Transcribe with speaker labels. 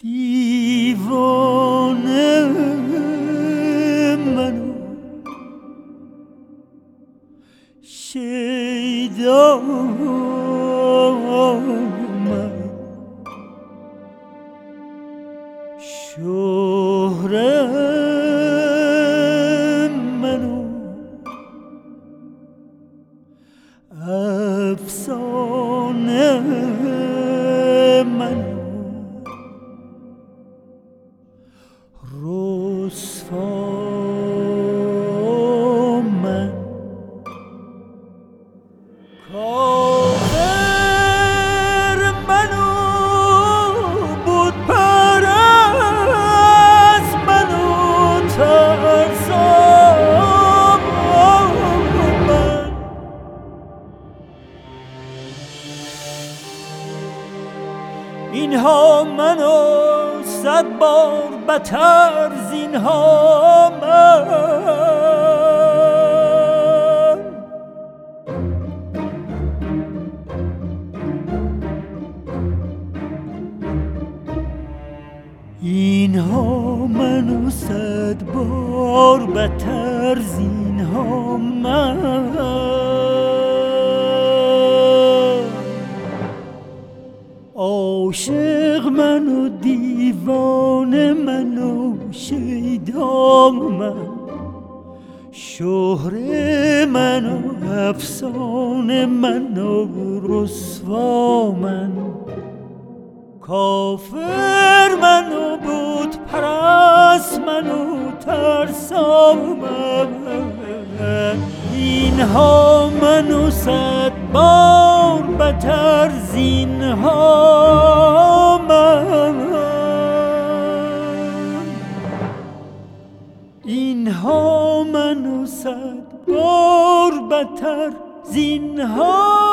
Speaker 1: دیوانه منو شیدا من شهره منو افسانه منو رسوا من کافر منو بود پرست منو ترسام من اینها منو 100 بار بتر زینها من اینها منو 100 بار بتر زینها من عاشق منو دیوانه منو شیدا من شهره منو افسانه منو رسوا من کافر منو بود پرست منو ترسا من اینها منو 100 بار بتر زینها من اینها منو 100 بار بتر زینها